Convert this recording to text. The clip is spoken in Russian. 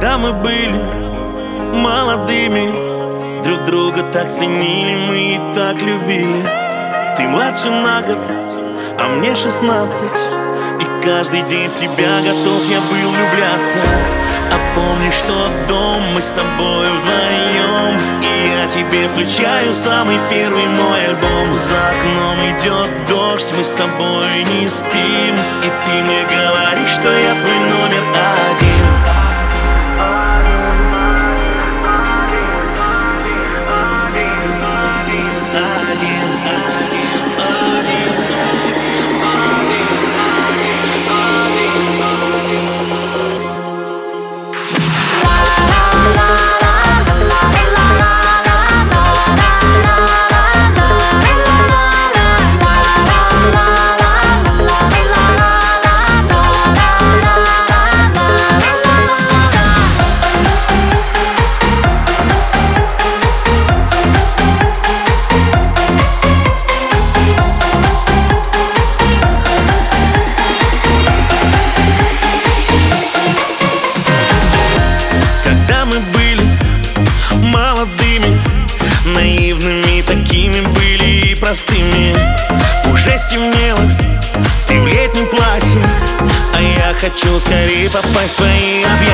Когда мы были молодыми, друг друга так ценили, мы и так любили. Ты младше на год, а мне 16, и каждый день в тебя готов я был влюбляться. А помнишь тот дом, мы с тобой вдвоем, и я тебе включаю самый первый мой альбом. За окном идет дождь, мы с тобой не спим, и ты мне говоришь, что я твой номер один. Наивными такими были и простыми. Уже стемнело, ты в летнем платье, а я хочу скорее попасть в твои объятия.